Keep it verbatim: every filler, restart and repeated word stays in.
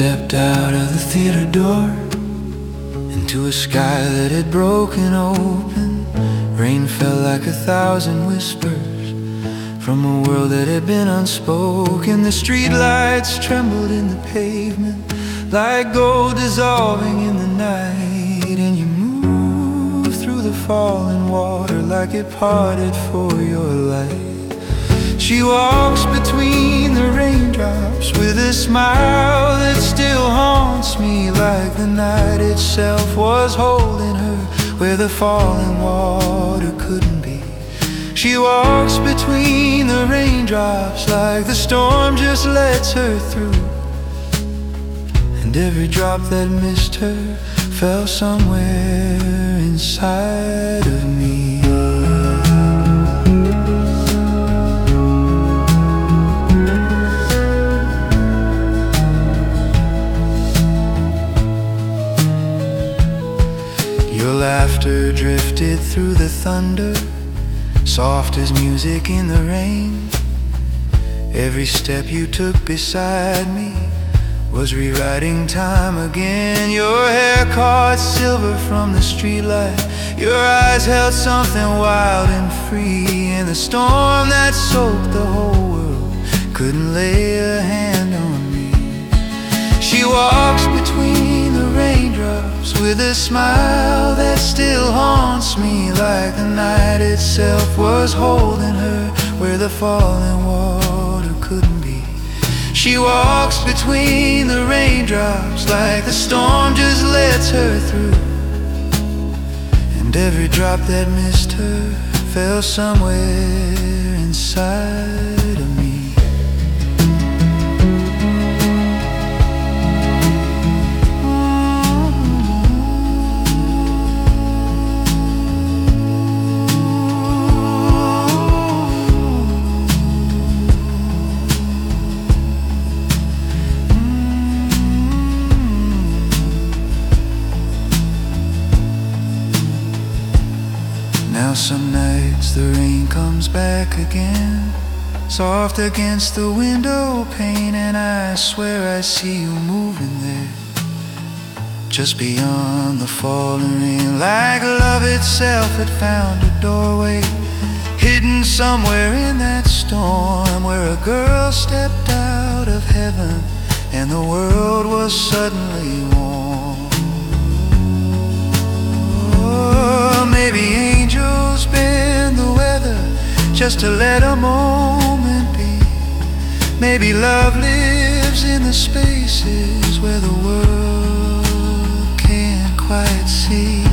stepped out of the theater door into a sky that had broken open. Rain fell like a thousand whispers from a world that had been unspoken. The streetlights trembled in the pavement like gold dissolving in the night. And you moved through the falling water like it parted for your light. She walks between the raindrops with a smile that still haunts me, like the night itself was holding her where the falling water couldn't be. She walks between the raindrops like the storm just lets her through, and every drop that missed her fell somewhere inside of me. Your laughter drifted through the thunder, soft as music in the rain. Every step you took beside me was rewriting time again. Your hair caught silver from the streetlight, your eyes held something wild and free. And the storm that soaked the whole world couldn't lay a hand on me. She walks between the raindrops with a smile that still haunts me, like the night itself was holding her where the falling water couldn't be. She walks between the raindrops like the storm just lets her through, and every drop that missed her fell somewhere inside of me. Now some nights the rain comes back again, soft against the window pane, and I swear I see you moving there, just beyond the falling rain. Like love itself had found a doorway, hidden somewhere in that storm, where a girl stepped out of heaven and the world was suddenly warm. Oh, maybe angels bend the weather just to let a moment be. Maybe love lives in the spaces where the world can't quite see.